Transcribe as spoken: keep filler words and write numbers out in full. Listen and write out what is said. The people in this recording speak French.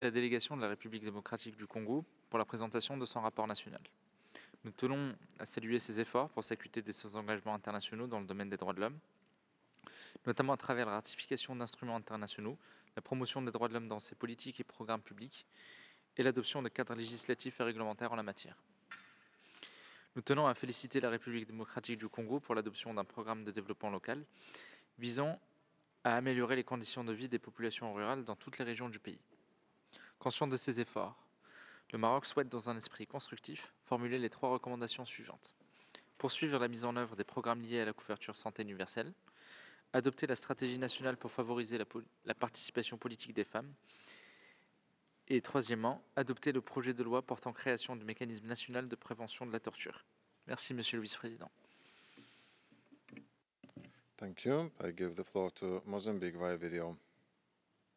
la délégation de la République démocratique du Congo pour la présentation de son rapport national. Nous tenons à saluer ses efforts pour s'acquitter de ses engagements internationaux dans le domaine des droits de l'homme, notamment à travers la ratification d'instruments internationaux, la promotion des droits de l'homme dans ses politiques et programmes publics, et l'adoption de cadres législatifs et réglementaires en la matière. Nous tenons à féliciter la République démocratique du Congo pour l'adoption d'un programme de développement local visant à améliorer les conditions de vie des populations rurales dans toutes les régions du pays. Conscient de ces efforts, le Maroc souhaite, dans un esprit constructif, formuler les trois recommandations suivantes. Poursuivre la mise en œuvre des programmes liés à la couverture santé universelle, adopter la stratégie nationale pour favoriser la, po- la participation politique des femmes, et troisièmement, adopter le projet de loi portant création du mécanisme national de prévention de la torture. Merci, Monsieur le Vice-président. Thank you. I give the floor to Mozambique via video.